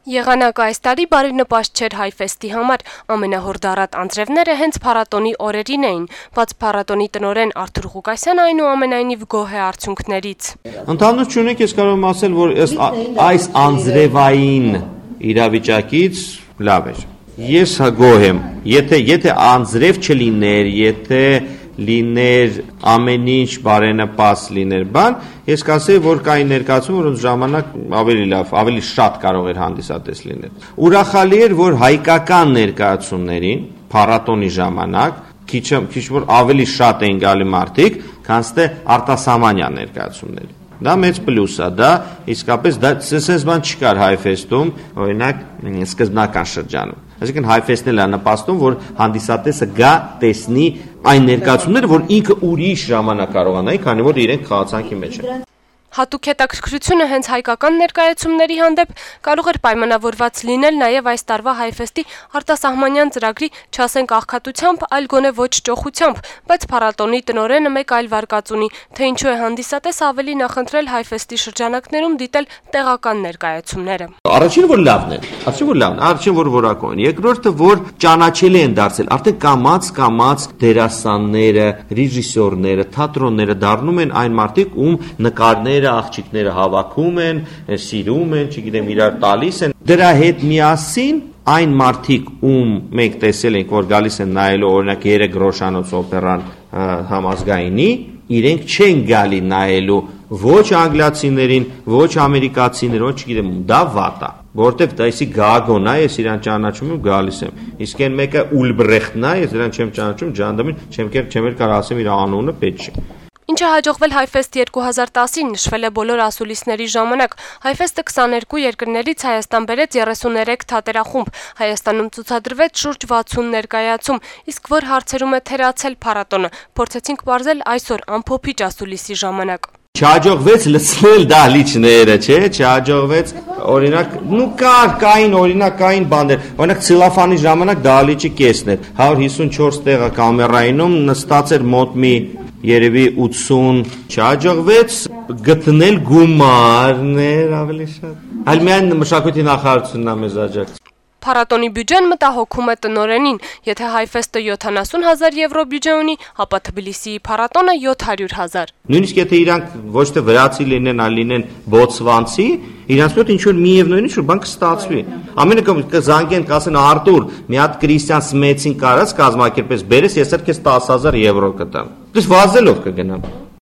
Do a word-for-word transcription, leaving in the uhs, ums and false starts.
Եղանակը այս տարի բարենպաստ չէր Հայֆեստի համար, ամենահորդառատ անձրևները հենց փառատոնի օրերին էին, բայց փառատոնի տնօրեն Արթուր Ղուկասյանը այնուամենայնիվ գոհ է արդյունքներից։ Ընդհանուր չունեք, ես կարող եմ ասել, որ այս անձրևային իրավիճակից լավ էր։ Ես գոհ եմ, եթե եթե անձրև չլիներ, եթե լիներ ամեն ինչ բարենպաստ լիներ բան, ես կասեի, որ կային ներկայացում, որ ժամանակ ավելի լավ, ավելի շատ կարող էր հանդիսատես լինել։ Ուրախալի էր, որ հայկական ներկայացումներին փառատոնի ժամանակ քիչ քիչ որ ավելի շատ էին գալի մարդիկ, քան թե արտասահմանյան ներկայացումների։ Դա մեծ պլյուս է, դա իսկապես դա sense բան չկար Հայֆեստում, օրինակ սկզբնական շրջանում։ Այսինքն Հայֆեստն էլ է նպաստում, որ հանդիսատեսը գա տեսնի այն ներկայացումները, որ ինքը ուրիշ ժամանակ կարողանայի, քանի որ իրենք խաղացանքի մեջ են։ Հատուկ հետաքրքրությունը հենց հայկական ներկայացումների հանդեպ կարող էր պայմանավորված լինել նաև այս տարվա Հայֆեստի արտասահմանյան ծրագրի, չասենք աղքատությամբ, այլ գոնե ոչ ճոխությամբ, բայց փառատոնի տնօրենը մեկ այլ վարկած ունի, թե ինչու է հանդիսատեսը ավելի նախընտրել Հայֆեստի շրջանակներում դիտել տեղական ներկայացումները։ Առաջին որ լավն է, առաջին որ լավն, առաջին որ որակոն, երկրորդը որ ճանաչելի են դարձել, արդեն կամած կամած դերասանները, ռեժիսորները, թատրոնները դառնում են այն մարդիկ, ում նկարները աղջիկները հավաքում են, սիրում են, չգիտեմ, իրար տալիս են։ Դրա հետ միասին այն մարդիկ, ում մենք տեսել ենք, որ գալիս են նայելու օրինակ երեք գրոշանոց օպերան համազգայինի, իրենք չեն գալի նայելու ոչ անգլիացիներին, ոչ ամերիկացիներին, ոչ չգիտեմ, դա վատ է, որտեվ դա էսի Գագոն է, ես իրան ճանաչում եմ, գալիս եմ։ Իսկ այն մեկը Ուլբրեխտն է, ես իրան չեմ ճանաչում, Ջանդամին, չեմ չեմ կարող ասեմ իր անունը, պետք չէ։ Ինչը հաջողվել Հայֆեստ երկու հազար տասին նշվել է բոլոր ասուլիսների ժամանակ։ Հայֆեստը քսաներկու երկրներից Հայաստան բերեց երեսուներեք թատերախումբ։ Հայաստանում ցուցադրվեց շուրջ վաթսուն ներկայացում, իսկ որ հարցերում է թերացել փառատոնը, փորձեցինք բարձել այսօր ամփոփիչ ասուլիսի ժամանակ։ Չհաջողվեց լցնել դահլիճները, չէ՞, չհաջողվեց, օրինակ, նու կար, կային, օրինակ, կային բաներ, օրինակ ցելոֆանի ժամանակ դահլիճի կեսն էր, հարյուր հիսունչորս տեղը կամերայինում նստած էր մոտ մի երևի ութսուն, չհաջողվեց գտնել գումարներ ավելի շատ։ Այլ միայն մշակույթի նախարարությունն է մեզ աջակցում։ Փառատոնի բյուջեն մտահոգում է տնօրենին, եթե Հայֆեստը յոթանասուն հազար եվրո բյուջե ունի, ապա Թբիլիսիի փառատոնը յոթ հարյուր հազար։ Նույնիսկ եթե իրանք ոչ թե վրացի լինեն, այլ լինեն բոցվանցի, իրանց մոտ ինչ որ միևնույն ինչ որ բան կստացվի։ Ամենը կզանգեն, կասեն Արտուր, մի հատ Կրիստիան Սմեցին կարած կազմակերպես, բերես ես էլ քեզ տասը հազար եվրո կտամ։ Դες վազելով կգնամ։